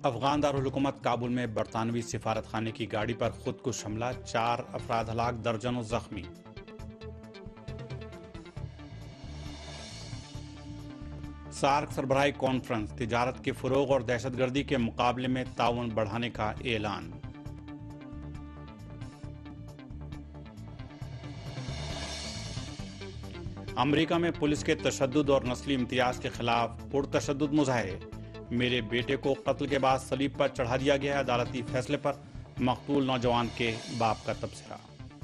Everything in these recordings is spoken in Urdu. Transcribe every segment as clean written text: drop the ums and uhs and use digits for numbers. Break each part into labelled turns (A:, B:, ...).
A: افغان دارالحکومت کابل میں برطانوی سفارت خانے کی گاڑی پر خودکش حملہ، 4 افراد ہلاک، درجنوں زخمی۔ سارک سربراہی کانفرنس، تجارت کے فروغ اور دہشت گردی کے مقابلے میں تعاون بڑھانے کا اعلان۔ امریکہ میں پولیس کے تشدد اور نسلی امتیاز کے خلاف پرتشدد مظاہرے، میرے بیٹے کو قتل کے بعد صلیب پر چڑھا دیا گیا ہے، عدالتی فیصلے پر مقتول نوجوان کے باپ کا تبصرہ۔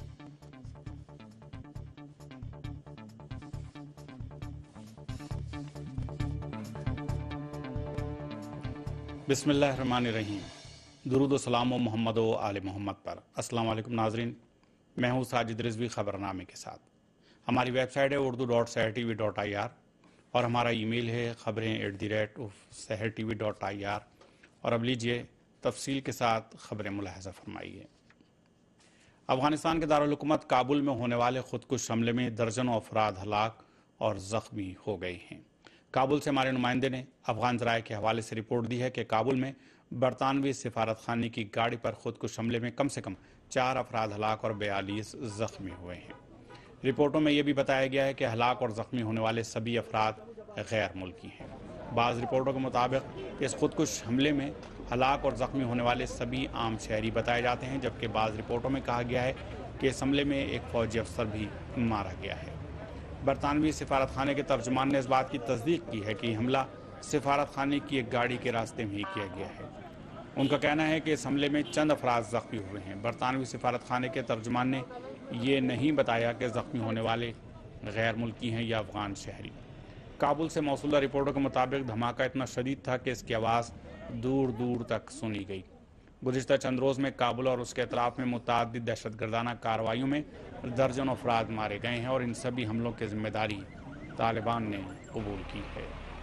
A: بسم اللہ الرحمن الرحیم، درود و سلام و محمد و آل محمد پر۔ السلام علیکم ناظرین، میں ہوں ساجد رضوی خبرنامے کے ساتھ۔ ہماری ویب سائٹ ہے urdu.sehrtv.ir اور ہمارا ای میل ہے خبریں@sehrtv.ir۔ اور اب لیجئے تفصیل کے ساتھ خبریں ملاحظہ فرمائیے۔ افغانستان کے دارالحکومت کابل میں ہونے والے خودکش حملے میں درجنوں افراد ہلاک اور زخمی ہو گئے ہیں۔ کابل سے ہمارے نمائندے نے افغان ذرائع کے حوالے سے رپورٹ دی ہے کہ کابل میں برطانوی سفارت خانے کی گاڑی پر خودکش حملے میں کم سے کم 4 افراد ہلاک اور 42 زخمی ہوئے ہیں۔ رپورٹوں میں یہ بھی بتایا گیا ہے کہ ہلاک اور زخمی ہونے والے سبھی افراد غیر ملکی ہیں۔ بعض رپورٹوں کے مطابق اس خودکش حملے میں ہلاک اور زخمی ہونے والے سبھی عام شہری بتائے جاتے ہیں، جبکہ بعض رپورٹوں میں کہا گیا ہے کہ اس حملے میں ایک فوجی افسر بھی مارا گیا ہے۔ برطانوی سفارت خانے کے ترجمان نے اس بات کی تصدیق کی ہے کہ یہ حملہ سفارت خانے کی ایک گاڑی کے راستے میں ہی کیا گیا ہے۔ ان کا کہنا ہے کہ اس حملے میں چند افراد زخمی ہوئے ہیں۔ برطانوی سفارت خانے کے ترجمان نے یہ نہیں بتایا کہ زخمی ہونے والے غیر ملکی ہیں یا افغان شہری۔ کابل سے موصولہ رپورٹوں کے مطابق دھماکہ اتنا شدید تھا کہ اس کی آواز دور دور تک سنی گئی۔ گزشتہ چند روز میں کابل اور اس کے اطراف میں متعدد دہشت گردانہ کارروائیوں میں درجنوں افراد مارے گئے ہیں اور ان سبھی حملوں کی ذمہ داری طالبان نے قبول کی ہے۔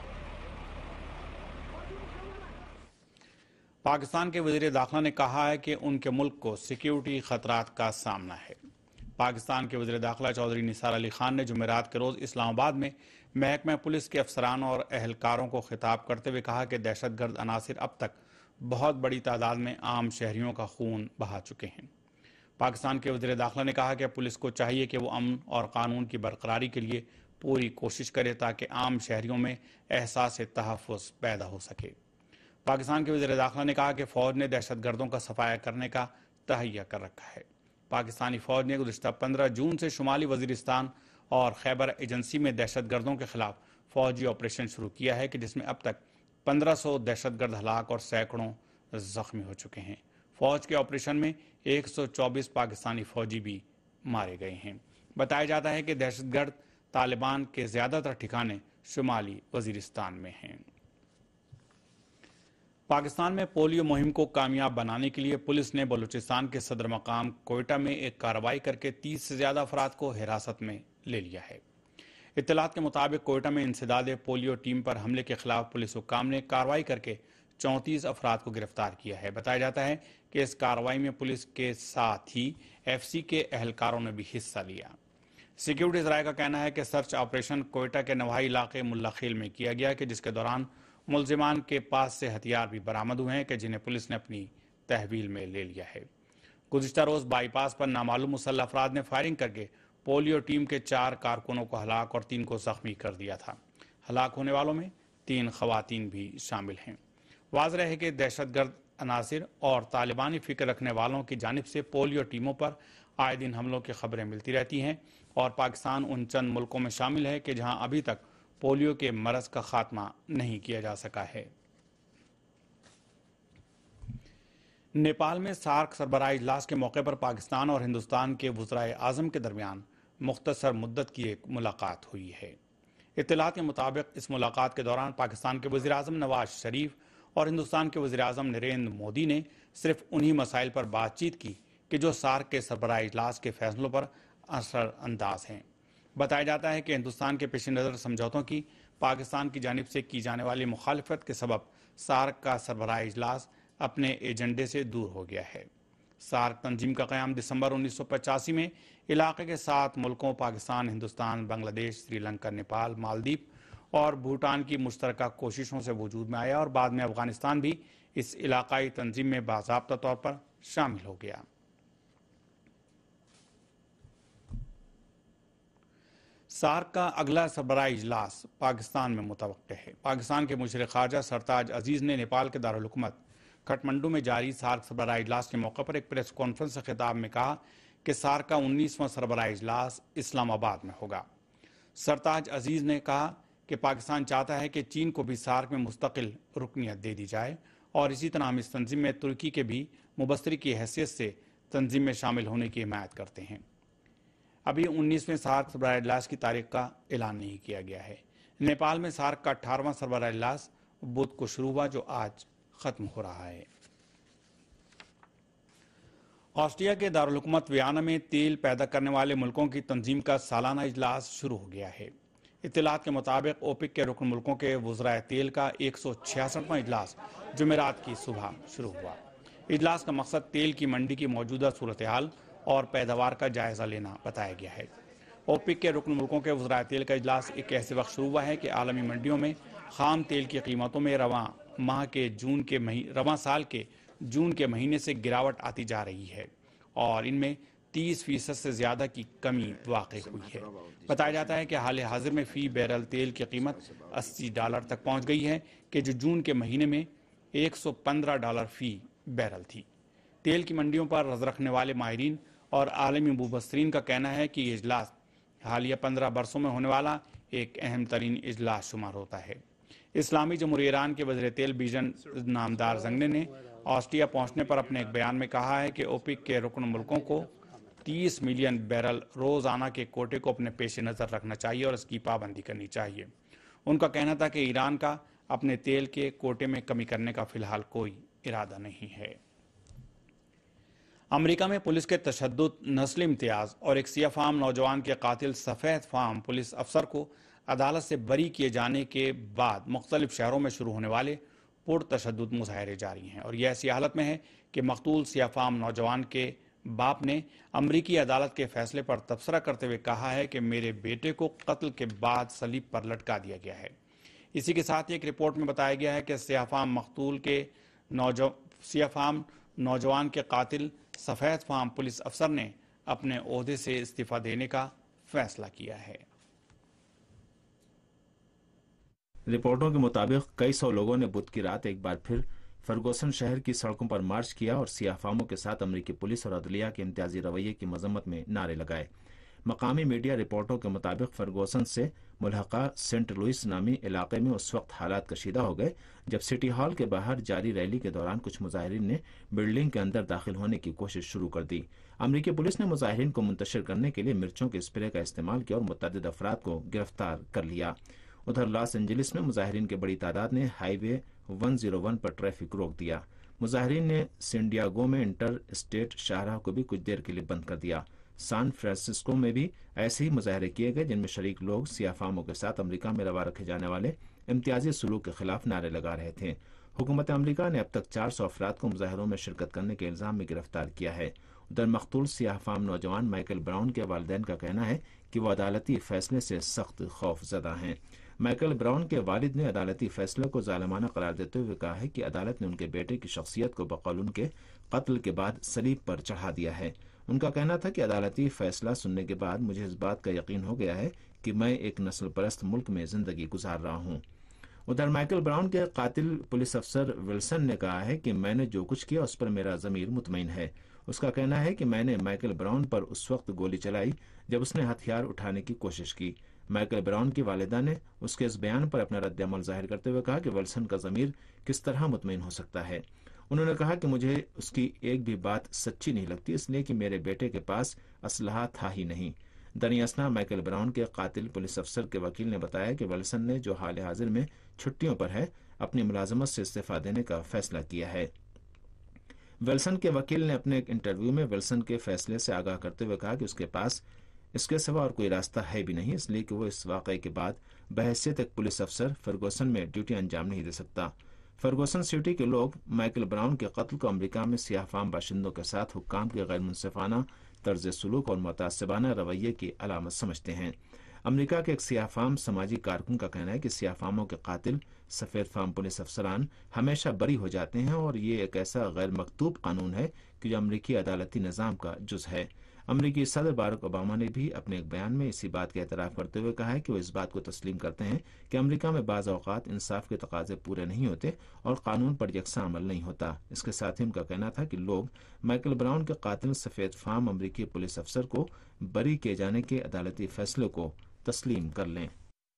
A: پاکستان کے وزیر داخلہ نے کہا ہے کہ ان کے ملک کو سیکیورٹی خطرات کا سامنا ہے۔ پاکستان کے وزیر داخلہ چودھری نثار علی خان نے جمعرات کے روز اسلام آباد میں محکمہ پولیس کے افسران اور اہلکاروں کو خطاب کرتے ہوئے کہا کہ دہشت گرد عناصر اب تک بہت بڑی تعداد میں عام شہریوں کا خون بہا چکے ہیں۔ پاکستان کے وزیر داخلہ نے کہا کہ پولیس کو چاہیے کہ وہ امن اور قانون کی برقراری کے لیے پوری کوشش کرے تاکہ عام شہریوں میں احساس تحفظ پیدا ہو سکے۔ پاکستان کے وزیر داخلہ نے کہا کہ فوج نے دہشت گردوں کا صفایا کرنے کا تہیہ کر رکھا ہے۔ پاکستانی فوج نے گزشتہ 15 جون سے شمالی وزیرستان اور خیبر ایجنسی میں دہشت گردوں کے خلاف فوجی آپریشن شروع کیا ہے کہ جس میں اب تک 1500 دہشت گرد ہلاک اور سینکڑوں زخمی ہو چکے ہیں۔ فوج کے آپریشن میں 124 پاکستانی فوجی بھی مارے گئے ہیں۔ بتایا جاتا ہے کہ دہشت گرد طالبان کے زیادہ تر ٹھکانے شمالی وزیرستان میں ہیں۔ پاکستان میں پولیو مہم کو کامیاب بنانے کے لیے پولیس نے بلوچستان کے صدر مقام کوئٹہ میں ایک کارروائی کر کے 30 سے زیادہ افراد کو حراست میں لے لیا ہے۔ اطلاعات کے مطابق کوئٹہ میں انسداد پولیو ٹیم پر حملے کے خلاف پولیس حکام نے کارروائی کر کے 34 افراد کو گرفتار کیا ہے۔ بتایا جاتا ہے کہ اس کارروائی میں پولیس کے ساتھ ہی ایف سی کے اہلکاروں نے بھی حصہ لیا۔ سیکیورٹی ذرائع کا کہنا ہے کہ سرچ آپریشن کوئٹہ کے نواحی علاقے ملا خیل میں کیا گیا کہ جس کے دوران ملزمان کے پاس سے ہتھیار بھی برآمد ہوئے ہیں کہ جنہیں پولیس نے اپنی تحویل میں لے لیا ہے۔ گزشتہ روز بائی پاس پر نامعلوم مسلح افراد نے فائرنگ کر کے پولیو ٹیم کے 4 کارکنوں کو ہلاک اور 3 کو زخمی کر دیا تھا۔ ہلاک ہونے والوں میں 3 خواتین بھی شامل ہیں۔ واضح ہے کہ دہشت گرد عناصر اور طالبانی فکر رکھنے والوں کی جانب سے پولیو ٹیموں پر آئے دن حملوں کی خبریں ملتی رہتی ہیں اور پاکستان ان چند ملکوں میں شامل ہے کہ جہاں ابھی تک پولیو کے مرض کا خاتمہ نہیں کیا جا سکا ہے۔ نیپال میں سارک سربراہی اجلاس کے موقع پر پاکستان اور ہندوستان کے وزرائے اعظم کے درمیان مختصر مدت کی ایک ملاقات ہوئی ہے۔ اطلاعات کے مطابق اس ملاقات کے دوران پاکستان کے وزیر اعظم نواز شریف اور ہندوستان کے وزیر اعظم نریندر مودی نے صرف انہی مسائل پر بات چیت کی کہ جو سارک کے سربراہی اجلاس کے فیصلوں پر اثر انداز ہیں۔ بتایا جاتا ہے کہ ہندوستان کے پیش نظر سمجھوتوں کی پاکستان کی جانب سے کی جانے والی مخالفت کے سبب سارک کا سربراہی اجلاس اپنے ایجنڈے سے دور ہو گیا ہے۔ سارک تنظیم کا قیام دسمبر 1985 میں علاقے کے 7 ملکوں پاکستان، ہندوستان، بنگلہ دیش، سری لنکا، نیپال، مالدیپ اور بھوٹان کی مشترکہ کوششوں سے وجود میں آیا اور بعد میں افغانستان بھی اس علاقائی تنظیم میں باضابطہ طور پر شامل ہو گیا۔ سارک کا اگلا سربراہی اجلاس پاکستان میں متوقع ہے۔ پاکستان کے مشیر خارجہ سرتاج عزیز نے نیپال کے دارالحکومت کھٹمنڈو میں جاری سارک سربراہی اجلاس کے موقع پر ایک پریس کانفرنس سے خطاب میں کہا کہ سارک کا 19واں سربراہی اجلاس اسلام آباد میں ہوگا۔ سرتاج عزیز نے کہا کہ پاکستان چاہتا ہے کہ چین کو بھی سارک میں مستقل رکنیت دے دی جائے اور اسی طرح ہم اس تنظیم میں ترکی کے بھی مبصری کی حیثیت سے تنظیم میں شامل ہونے کی حمایت کرتے ہیں۔ ابھی 19ویں سارک سربراہی اجلاس کی تاریخ کا اعلان نہیں کیا گیا ہے۔ نیپال میں سارک کا 18واں سربراہی اجلاس بدھ کو شروع ہوا جو آج ختم ہو رہا ہے۔ آسٹریا کے دارالحکومت ویانا میں تیل پیدا کرنے والے ملکوں کی تنظیم کا سالانہ اجلاس شروع ہو گیا ہے۔ اطلاعات کے مطابق اوپیک کے رکن ملکوں کے وزرائے تیل کا 166واں اجلاس جمعرات کی صبح شروع ہوا۔ اجلاس کا مقصد تیل کی منڈی کی موجودہ صورتحال اور پیداوار کا جائزہ لینا بتایا گیا ہے۔ اوپیک کے رکن ملکوں کے وزرائے تیل کا اجلاس ایک ایسے وقت شروع ہوا ہے کہ عالمی منڈیوں میں خام تیل کی قیمتوں میں رواں سال کے جون کے مہینے سے گراوٹ آتی جا رہی ہے اور ان میں 30% سے زیادہ کی کمی واقع ہوئی ہے۔ بتایا جاتا ہے کہ حال حاضر میں فی بیرل تیل کی قیمت $80 تک پہنچ گئی ہے کہ جو جون کے مہینے میں $115 فی بیرل تھی۔ تیل کی منڈیوں پر نظر رکھنے والے ماہرین اور عالمی مبصرین کا کہنا ہے کہ یہ اجلاس حالیہ 15 برسوں میں ہونے والا ایک اہم ترین اجلاس شمار ہوتا ہے۔ اسلامی جمہوریہ ایران کے وزیر تیل بیژن نامدار زنگنے نے آسٹریا پہنچنے پر اپنے ایک بیان میں کہا ہے کہ اوپیک کے رکن ملکوں کو 30 ملین بیرل روزانہ کے کوٹے کو اپنے پیش نظر رکھنا چاہیے اور اس کی پابندی کرنی چاہیے۔ ان کا کہنا تھا کہ ایران کا اپنے تیل کے کوٹے میں کمی کرنے کا فی الحال کوئی ارادہ نہیں ہے۔ امریکہ میں پولیس کے تشدد، نسلی امتیاز اور ایک سیاہ فام نوجوان کے قاتل سفید فام پولیس افسر کو عدالت سے بری کیے جانے کے بعد مختلف شہروں میں شروع ہونے والے پرتشدد مظاہرے جاری ہیں اور یہ ایسی حالت میں ہے کہ مقتول سیاہ فام نوجوان کے باپ نے امریکی عدالت کے فیصلے پر تبصرہ کرتے ہوئے کہا ہے کہ میرے بیٹے کو قتل کے بعد صلیب پر لٹکا دیا گیا ہے۔ اسی کے ساتھ ایک رپورٹ میں بتایا گیا ہے کہ سیاہ فام نوجوان کے قاتل سفید فام پولیس افسر نے اپنے عہدے سے استعفیٰ دینے کا فیصلہ کیا ہے۔
B: رپورٹوں کے مطابق کئی سو لوگوں نے بدھ کی رات ایک بار پھر فرگوسن شہر کی سڑکوں پر مارچ کیا اور سیاہ فاموں کے ساتھ امریکی پولیس اور عدلیہ کے امتیازی رویے کی مذمت میں نعرے لگائے۔ مقامی میڈیا رپورٹوں کے مطابق فرگوسن سے ملحقہ سینٹ لوئس نامی علاقے میں اس وقت حالات کشیدہ ہو گئے جب سٹی ہال کے باہر جاری ریلی کے دوران کچھ مظاہرین نے بلڈنگ کے اندر داخل ہونے کی کوشش شروع کر دی۔ امریکی پولیس نے مظاہرین کو منتشر کرنے کے لیے مرچوں کے اسپرے کا استعمال کیا اور متعدد افراد کو گرفتار کر لیا۔ ادھر لاس اینجلس میں مظاہرین کی بڑی تعداد نے ہائی وے 101 پر ٹریفک روک دیا۔ مظاہرین نے سینڈیاگو میں انٹر اسٹیٹ شاہراہ کو بھی کچھ دیر کے لیے بند کر دیا۔ سان فرانسسکو میں بھی ایسے ہی مظاہرے کیے گئے جن میں شریک لوگ سیاہ فاموں کے ساتھ امریکہ میں روا رکھے جانے والے امتیازی سلوک کے خلاف نعرے لگا رہے تھے۔ حکومت امریکہ نے اب تک 400 افراد کو مظاہروں میں شرکت کرنے کے الزام میں گرفتار کیا ہے۔ ادھر مقتول سیاہ فام نوجوان مائیکل براؤن کے والدین کا کہنا ہے کہ وہ عدالتی فیصلے سے سخت خوف زدہ ہیں۔ مائیکل براؤن کے والد نے عدالتی فیصلے کو ظالمانہ قرار دیتے ہوئے کہا ہے کہ عدالت نے ان کے بیٹے کی شخصیت کو بقول ان کے قتل کے بعد صلیب پر چڑھا دیا ہے۔ ان کا کہنا تھا کہ عدالتی فیصلہ سننے کے بعد مجھے اس بات کا یقین ہو گیا ہے کہ میں ایک نسل پرست ملک میں زندگی گزار رہا ہوں۔ ادھر مائیکل براؤن کے قاتل پولیس افسر ولسن نے کہا ہے کہ میں نے جو کچھ کیا اس پر میرا ضمیر مطمئن ہے۔ اس کا کہنا ہے کہ میں نے مائیکل براؤن پر اس وقت گولی چلائی جب اس نے ہتھیار اٹھانے کی کوشش کی۔ مائیکل براؤن کی والدہ نے اس کے اس بیان پر اپنا رد عمل ظاہر کرتے ہوئے کہا کہ ولسن کا ضمیر کس طرح مطمئن ہو سکتا ہے۔ انہوں نے کہا کہ مجھے اس کی ایک بھی بات سچی نہیں لگتی اس لیے کہ میرے بیٹے کے پاس اسلحہ تھا ہی نہیں۔ دریں اثنا مائیکل براؤن کے قاتل پولیس افسر کے وکیل نے بتایا کہ ولسن نے جو حال حاضر میں چھٹیوں پر ہے اپنی ملازمت سے استعفیٰ دینے کا فیصلہ کیا ہے۔ ولسن کے وکیل نے اپنے ایک انٹرویو میں ولسن کے فیصلے سے آگاہ کرتے ہوئے کہا کہ اس کے پاس اس کے سوا اور کوئی راستہ ہے بھی نہیں اس لیے کہ وہ اس واقعے کے بعد بحیثیت ایک پولیس افسر فرگوسن میں ڈیوٹی انجام نہیں دے سکتا۔ فرگوسن سٹی کے لوگ مائیکل براؤن کے قتل کو امریکہ میں سیاہ فام باشندوں کے ساتھ حکام کے غیر منصفانہ طرز سلوک اور متعصبانہ رویے کی علامت سمجھتے ہیں۔ امریکہ کے ایک سیاہ فام سماجی کارکن کا کہنا ہے کہ سیاہ فاموں کے قاتل سفید فام پولیس افسران ہمیشہ بری ہو جاتے ہیں اور یہ ایک ایسا غیر مکتوب قانون ہے کہ جو امریکی عدالتی نظام کا جز ہے۔ امریکی صدر باراک اوباما نے بھی اپنے ایک بیان میں اسی بات کا اعتراف کرتے ہوئے کہا ہے کہ وہ اس بات کو تسلیم کرتے ہیں کہ امریکہ میں بعض اوقات انصاف کے تقاضے پورے نہیں ہوتے اور قانون پر یکساں عمل نہیں ہوتا۔ اس کے ساتھ ان کا کہنا تھا کہ لوگ مائیکل براؤن کے قاتل سفید فام امریکی پولیس افسر کو بری کیے جانے کے عدالتی فیصلے کو تسلیم کر لیں۔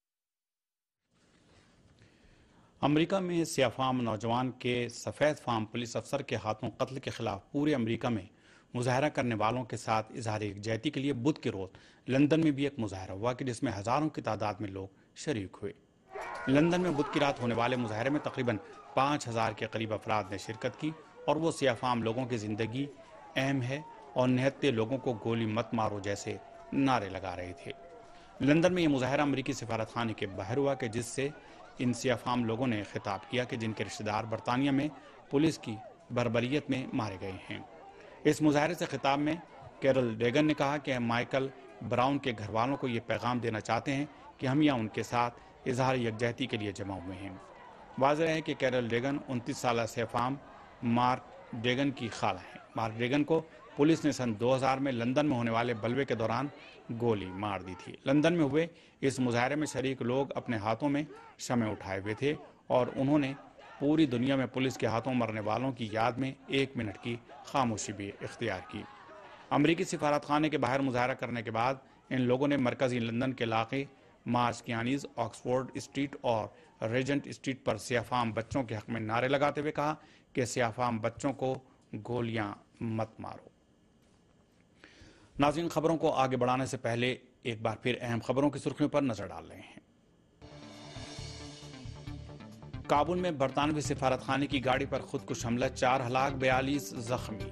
A: امریکہ میں سیاہ فام نوجوان کے سفید فام پولیس افسر کے ہاتھوں قتل کے خلاف پورے امریکہ میں مظاہرہ کرنے والوں کے ساتھ اظہار یکجہتی کے لیے بدھ کے روز لندن میں بھی ایک مظاہرہ ہوا کہ جس میں ہزاروں کی تعداد میں لوگ شریک ہوئے۔ لندن میں بدھ کی رات ہونے والے مظاہرے میں تقریباً 5000 کے قریب افراد نے شرکت کی اور وہ سیاہ فام لوگوں کی زندگی اہم ہے اور نہتے لوگوں کو گولی مت مارو جیسے نعرے لگا رہے تھے۔ لندن میں یہ مظاہرہ امریکی سفارت خانے کے باہر ہوا کہ جس سے ان سیاہ فام لوگوں نے خطاب کیا کہ جن کے رشتہ دار برطانیہ میں پولیس کی بربریت میں مارے گئے ہیں۔ اس مظاہرے سے خطاب میں کیرل ڈیگن نے کہا کہ ہم مائیکل براؤن کے گھر والوں کو یہ پیغام دینا چاہتے ہیں کہ ہم یہاں ان کے ساتھ اظہار یکجہتی کے لیے جمع ہوئے ہیں۔ واضح ہے کہ کیرل ڈیگن 29 سالہ سیاہ فام مارک ڈیگن کی خالہ ہیں۔ مارک ڈیگن کو پولیس نے سن 2000 میں لندن میں ہونے والے بلوے کے دوران گولی مار دی تھی۔ لندن میں ہوئے اس مظاہرے میں شریک لوگ اپنے ہاتھوں میں شمع اٹھائے ہوئے تھے اور انہوں نے پوری دنیا میں پولیس کے ہاتھوں مرنے والوں کی یاد میں 1 منٹ کی خاموشی بھی اختیار کی۔ امریکی سفارت خانے کے باہر مظاہرہ کرنے کے بعد ان لوگوں نے مرکزی لندن کے علاقے مارچ کیانیز، آکسفورڈ اسٹریٹ اور ریجنٹ اسٹریٹ پر سیاہ فام بچوں کے حق میں نعرے لگاتے ہوئے کہا کہ سیاہ فام بچوں کو گولیاں مت مارو۔ ناظرین، خبروں کو آگے بڑھانے سے پہلے ایک بار پھر اہم خبروں کی سرخیوں پر نظر ڈال رہے ہیں۔ کابل میں برطانوی سفارت خانے کی گاڑی پر خودکش حملہ، 4 ہلاک 42 زخمی۔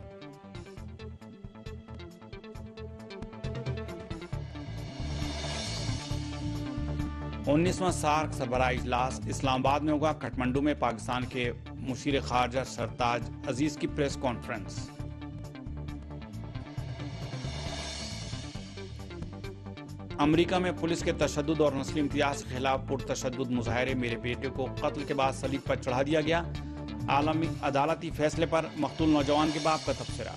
A: انیسواں سارک سربراہ اجلاس اسلام آباد میں ہوگا۔ کھٹمنڈو میں پاکستان کے مشیر خارجہ سرتاج عزیز کی پریس کانفرنس۔ امریکہ میں پولیس کے تشدد اور نسلی امتیاز کے خلاف پرتشدد مظاہرے، میرے بیٹے کو قتل کے بعد صلیب پر چڑھا دیا گیا، عالمی عدالتی فیصلے پر مقتول نوجوان کے باپ کا تبصرہ۔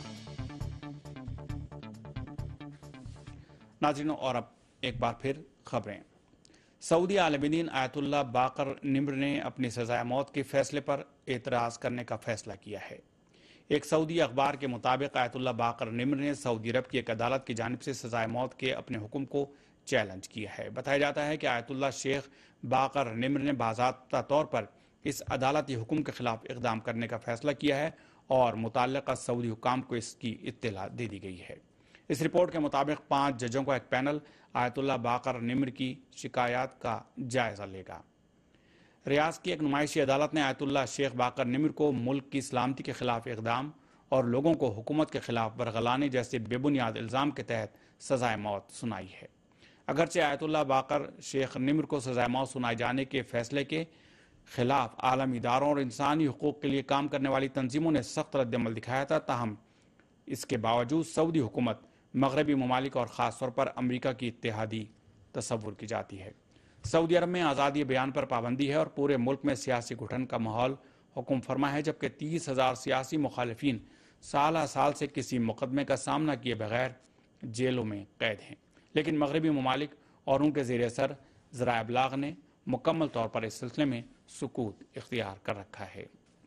A: ناظرین، اور اب ایک بار پھر خبریں۔ سعودی عالم دین آیت اللہ باقر نمر نے اپنی سزائے موت کے فیصلے پر اعتراض کرنے کا فیصلہ کیا ہے۔ ایک سعودی اخبار کے مطابق آیت اللہ باقر نمر نے سعودی عرب کی ایک عدالت کی جانب سے سزائے موت کے اپنے حکم کو چیلنج کیا ہے۔ بتایا جاتا ہے کہ آیت اللہ شیخ باقر نمر نے باضابطہ طور پر اس عدالتی حکم کے خلاف اقدام کرنے کا فیصلہ کیا ہے اور متعلقہ سعودی حکام کو اس کی اطلاع دے دی گئی ہے۔ اس رپورٹ کے مطابق 5 ججوں کا ایک پینل آیت اللہ باقر نمر کی شکایات کا جائزہ لے گا۔ ریاض کی ایک نمائشی عدالت نے آیت اللہ شیخ باقر نمر کو ملک کی سلامتی کے خلاف اقدام اور لوگوں کو حکومت کے خلاف برگلانے جیسے بے بنیاد الزام کے تحت سزائے موت سنائی ہے۔ اگرچہ آیت اللہ باقر شیخ نمر کو سزائے موت سنائے جانے کے فیصلے کے خلاف عالمی اداروں اور انسانی حقوق کے لیے کام کرنے والی تنظیموں نے سخت رد عمل دکھایا تھا، تاہم اس کے باوجود سعودی حکومت مغربی ممالک اور خاص طور پر امریکہ کی اتحادی تصور کی جاتی ہے۔ سعودی عرب میں آزادی بیان پر پابندی ہے اور پورے ملک میں سیاسی گھٹن کا ماحول حکم فرما ہے، جبکہ 30,000 سیاسی مخالفین سالہ سال سے کسی مقدمے کا سامنا کیے بغیر جیلوں میں قید ہیں، لیکن مغربی ممالک اور ان کے زیر اثر ذرائع ابلاغ نے مکمل طور پر اس سلسلے میں سکوت اختیار کر رکھا ہے۔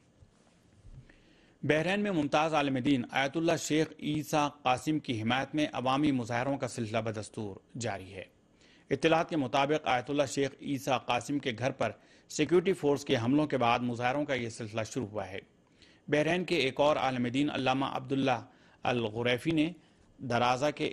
A: بحرین میں ممتاز عالم دین آیت اللہ شیخ عیسیٰ قاسم کی حمایت میں عوامی مظاہروں کا سلسلہ بدستور جاری ہے۔ اطلاعات کے مطابق آیت اللہ شیخ عیسیٰ قاسم کے گھر پر سیکیورٹی فورس کے حملوں کے بعد مظاہروں کا یہ سلسلہ شروع ہوا ہے۔ بحرین کے ایک اور عالم دین علامہ عبداللہ الغریفی نے درازہ کے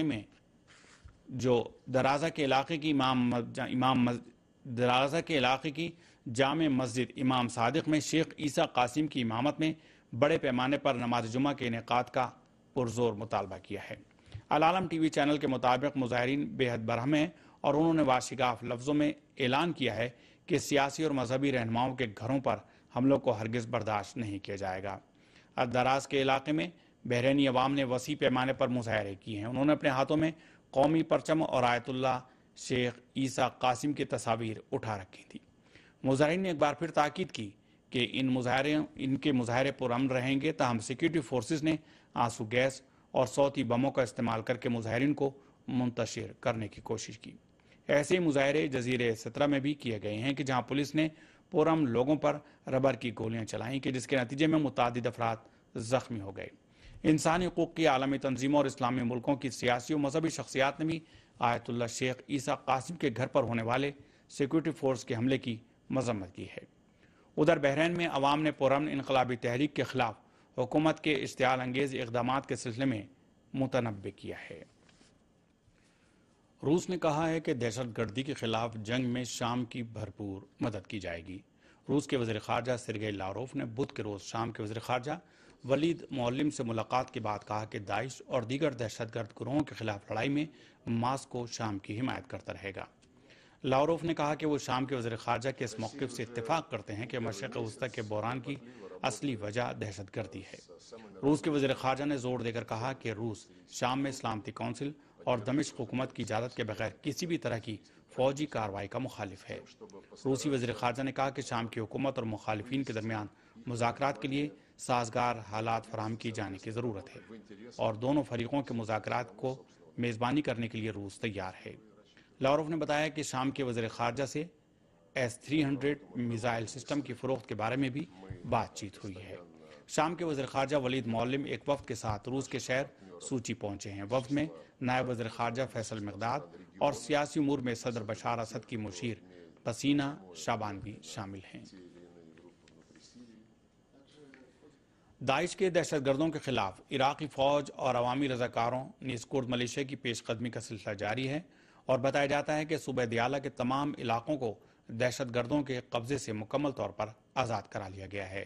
A: علاقے کی جامع مسجد امام صادق میں شیخ عیسیٰ قاسم کی امامت میں بڑے پیمانے پر نماز جمعہ کے انعقاد کا پرزور مطالبہ کیا ہے۔ العالم ٹی وی چینل کے مطابق مظاہرین بے حد برہم ہیں اور انہوں نے واشگاف لفظوں میں اعلان کیا ہے کہ سیاسی اور مذہبی رہنماؤں کے گھروں پر حملوں کو ہرگز برداشت نہیں کیا جائے گا۔ دراز کے علاقے میں بحرینی عوام نے وسیع پیمانے پر مظاہرے کیے ہیں۔ انہوں نے اپنے ہاتھوں میں قومی پرچم اور آیت اللہ شیخ عیسیٰ قاسم کی تصاویر اٹھا رکھی تھی۔ مظاہرین نے ایک بار پھر تاکید کی کہ ان کے مظاہرے پرامن رہیں گے، تاہم سیکورٹی فورسز نے آنسو گیس اور صوتی بموں کا استعمال کر کے مظاہرین کو منتشر کرنے کی کوشش کی۔ ایسے مظاہرے جزیرے سترہ میں بھی کیے گئے ہیں کہ جہاں پولیس نے پرامن لوگوں پر ربر کی گولیاں چلائیں کہ جس کے نتیجے میں متعدد افراد زخمی ہو گئے۔ انسانی حقوق کی عالمی تنظیموں اور اسلامی ملکوں کی سیاسی و مذہبی شخصیات نے بھی آیت اللہ شیخ عیسیٰ قاسم کے گھر پر ہونے والے سیکورٹی فورس کے حملے کی مذمت کی ہے۔ ادھر بحرین میں عوام نے پرامن انقلابی تحریک کے خلاف حکومت کے اشتعال انگیز اقدامات کے سلسلے میں متنبع کیا ہے۔ روس نے کہا ہے کہ دہشت گردی کے خلاف جنگ میں شام کی بھرپور مدد کی جائے گی۔ روس کے وزیر خارجہ سرگئی لاروف نے بدھ کے روز شام کے وزیر خارجہ ولید معلم سے ملاقات کے بعد کہا کہ داعش اور دیگر دہشت گرد گروہوں کے خلاف لڑائی میں ماسکو شام کی حمایت کرتا رہے گا۔ لاوروف نے کہا کہ وہ شام کے وزیر خارجہ کے اس موقف سے اتفاق کرتے ہیں کہ مشرق وسطی کے بحران کی اصلی وجہ دہشت گردی ہے۔ روس کے وزیر خارجہ نے زور دے کر کہا کہ روس شام میں سلامتی کونسل اور دمشق حکومت کی اجازت کے بغیر کسی بھی طرح کی فوجی کارروائی کا مخالف ہے۔ روسی وزیر خارجہ نے کہا کہ شام کی حکومت اور مخالفین کے درمیان مذاکرات کے لیے سازگار حالات فراہم کی جانے کی ضرورت ہے اور دونوں فریقوں کے مذاکرات کو میزبانی کرنے کے لیے روس تیار ہے۔ لاوروف نے بتایا کہ شام کے وزیر خارجہ سے S-300 میزائل سسٹم کی فروخت کے بارے میں بھی بات چیت ہوئی ہے۔ شام کے وزیر خارجہ ولید معلم ایک وفد کے ساتھ روس کے شہر سوچی پہنچے ہیں۔ وفد میں نائب وزیر خارجہ فیصل مقداد اور سیاسی امور میں صدر بشار اسد کی مشیر پسینہ شابان بھی شامل ہیں۔ داعش کے دہشت گردوں کے خلاف عراقی فوج اور عوامی رضاکاروں نیز کرد ملیشیا کی پیش قدمی کا سلسلہ جاری ہے اور بتایا جاتا ہے کہ صوبہ دیالہ کے تمام علاقوں کو دہشت گردوں کے قبضے سے مکمل طور پر آزاد کرا لیا گیا ہے۔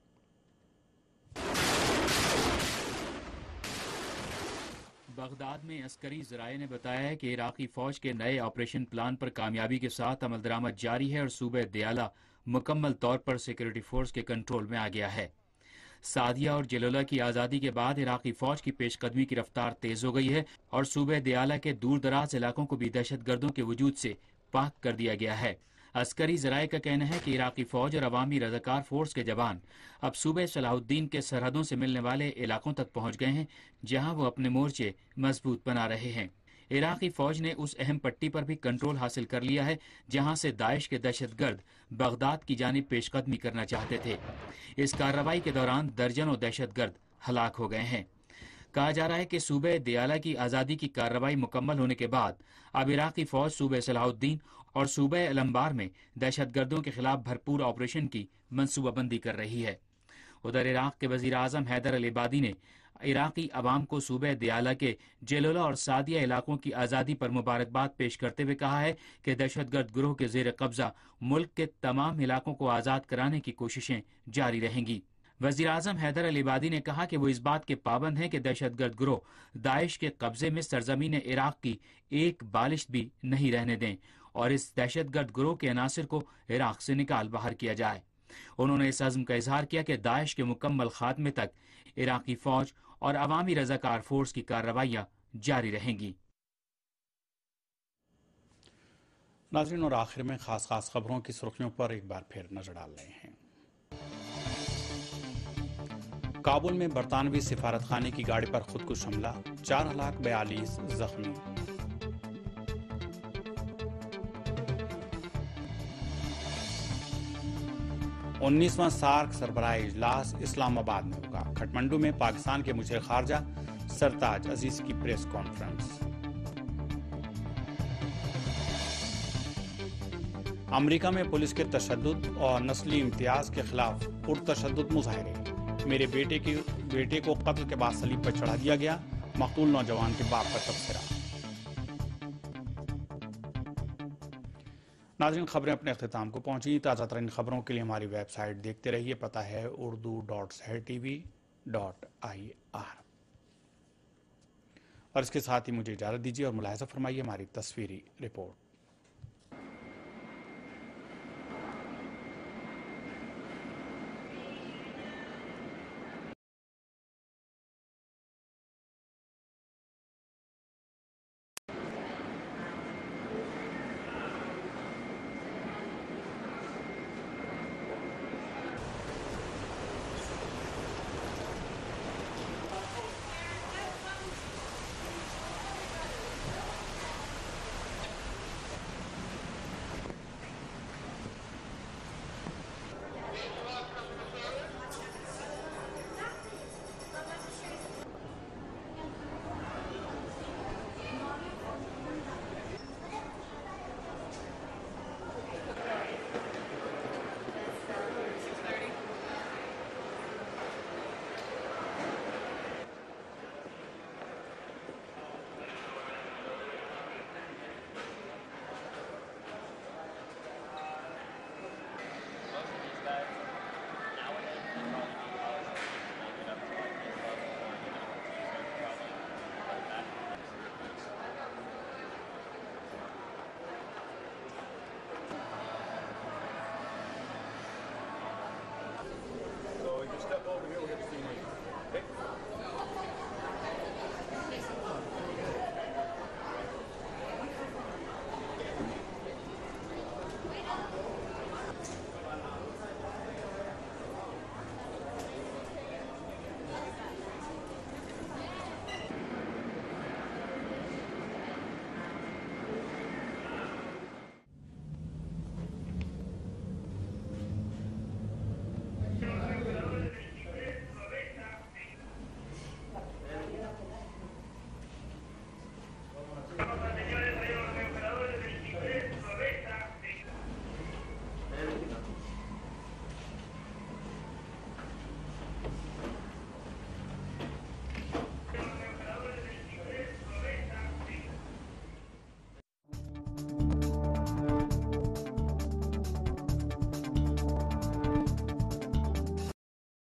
C: بغداد میں عسکری ذرائع نے بتایا ہے کہ عراقی فوج کے نئے آپریشن پلان پر کامیابی کے ساتھ عمل درآمد جاری ہے اور صوبہ دیالہ مکمل طور پر سیکورٹی فورس کے کنٹرول میں آ گیا ہے۔ سعدیہ اور جلولہ کی آزادی کے بعد عراقی فوج کی پیش قدمی کی رفتار تیز ہو گئی ہے اور صوبہ دیالہ کے دور دراز علاقوں کو بھی دہشت گردوں کے وجود سے پاک کر دیا گیا ہے۔ عسکری ذرائع کا کہنا ہے کہ عراقی فوج اور عوامی رضاکار فورس کے جوان اب صوبہ صلاح الدین کے سرحدوں سے ملنے والے علاقوں تک پہنچ گئے ہیں جہاں وہ اپنے مورچے مضبوط بنا رہے ہیں۔ عراقی فوج نے اس اہم پٹی پر بھی کنٹرول حاصل کر لیا ہے جہاں سے داعش کے دہشت گرد بغداد کی جانب پیش قدمی کرنا چاہتے تھے۔ اس کارروائی کے دوران درجنوں دہشت گرد ہلاک ہو گئے ہیں۔ کہا جا رہا ہے کہ صوبہ دیالہ کی آزادی کی کارروائی مکمل ہونے کے بعد اب عراقی فوج صوبہ صلاح الدین اور صوبہ الانبار میں دہشت گردوں کے خلاف بھرپور آپریشن کی منصوبہ بندی کر رہی ہے۔ ادھر عراق کے وزیر اعظم حیدر العبادی نے عراقی عوام کو صوبہ دیالہ کے جلولہ اور سعدیہ علاقوں کی آزادی پر مبارکباد پیش کرتے ہوئے کہا ہے کہ دہشت گرد گروہ کے زیر قبضہ ملک کے تمام علاقوں کو آزاد کرانے کی کوششیں جاری رہیں گی۔ وزیر اعظم حیدر العبادی نے کہا کہ وہ اس بات کے پابند ہیں کہ دہشت گرد گروہ داعش کے قبضے میں سرزمین عراق کی ایک بالشت بھی نہیں رہنے دیں اور اس دہشت گرد گروہ کے عناصر کو عراق سے نکال باہر کیا جائے۔ انہوں نے اس عزم کا اظہار کیا کہ داعش کے مکمل خاتمے تک عراقی فوج اور عوامی رضاکار فورس کی کارروائیاں جاری رہیں گی۔
A: ناظرین، اور آخر میں خاص خبروں کی سرخیوں پر ایک بار پھر نظر ڈال رہے ہیں۔ کابل میں برطانوی سفارت خانے کی گاڑی پر خودکش حملہ، 4 ہلاک 42 زخمی۔ انیسواں سارک سربراہ اجلاس اسلام آباد میں ہوگا۔ کھٹمنڈو میں پاکستان کے مشیر خارجہ سرتاج عزیز کی پریس کانفرنس۔ امریکہ میں پولیس کے تشدد اور نسلی امتیاز کے خلاف پرتشدد مظاہرے۔ میرے بیٹے کو قتل کے بعد صلیب پر چڑھا دیا گیا، مقتول نوجوان کے باپ کا تبصرہ۔ ناظرین، خبریں اپنے اختتام کو پہنچی۔ تازہ ترین خبروں کے لیے ہماری ویب سائٹ دیکھتے رہیے، پتہ ہے urdu.sehertv.ir۔ اور اس کے ساتھ ہی مجھے اجازت دیجیے اور ملاحظہ فرمائیے ہماری تصویری report.
D: step over here, we'll get the scene. Okay?